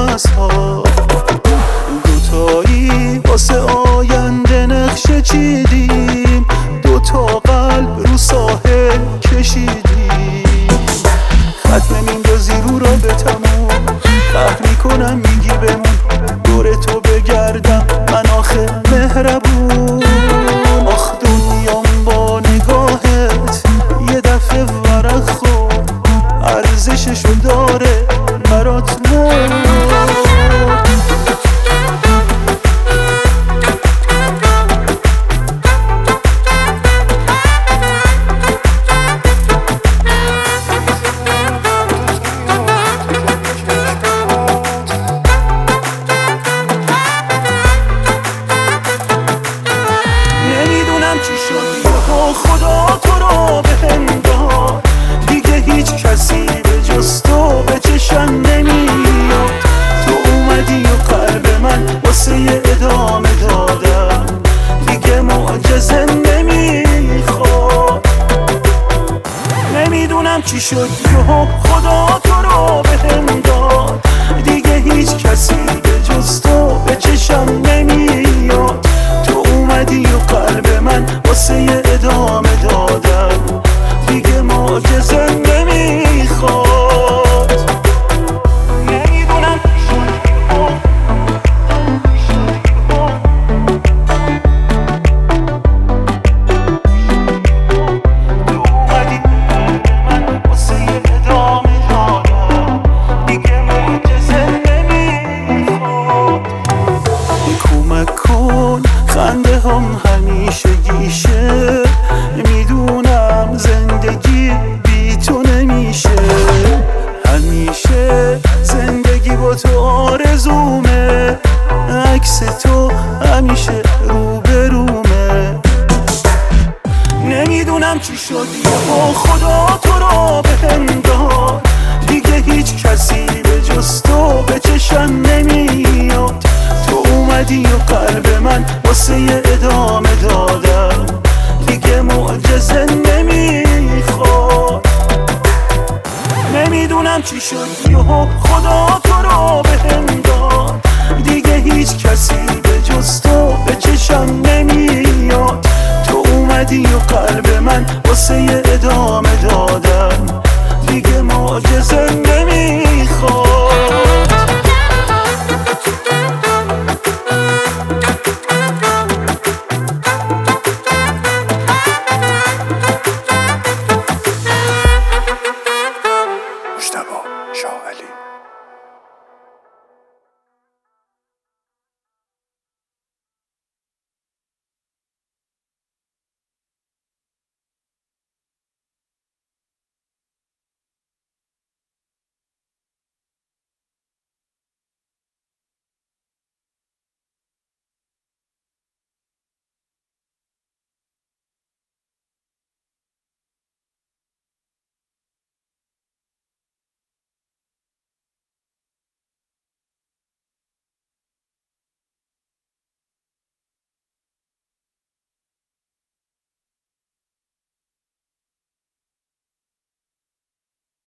کاغذها، دوتایی واسه آینده نقشه چیدیم، دوتا قلب رو ساحل کشیدیم. ختم میندازی رو رابطمون، قهر میکنم میگی بمون، دور تو بگردم من آخه مهربون. آخ دنیام با نگاهت یه دفعه ورق خورد، ارزششو داره برات مرد. خدا تو رو بهم داد، دیگه هیچ کسی به جز تو به چشم نمیاد. تو اومدی و قلب من واسه ادامه دادم، دیگه معجزه نمیخواد. نمیدونم چی شد یهو خدا تو رو بهم داد، دیگه هیچ کسی به جز تو به چشم نمیاد. تو اومدی و قلب من واسه ادامه دادم، دیگه معجزه نمیخواد. نمیدونم تو اومدی قلب من واسه ادامه دادم، دیگه معجزه نمیخواد. کمک کن خنده هم همیشه گیشه، میدونم زندگی بی تو نمیشه. همیشه زندگی با تو آرزومه، عکس تو همیشه روبرومه. نمیدونم چی شد یهو خدا تو رو بهم داد، دیگه هیچ کسی به جز تو به چشم نمیاد. تو اومدی و قلب من واسه ادامه دادم، دیگه معجزه نمیخواد. نمیدونم چی شد یهو خدا تو رو بهم داد، دیگه هیچ کسی به جز تو به چشم نمیاد. تو اومدی و قلب من واسه ادامه دادم،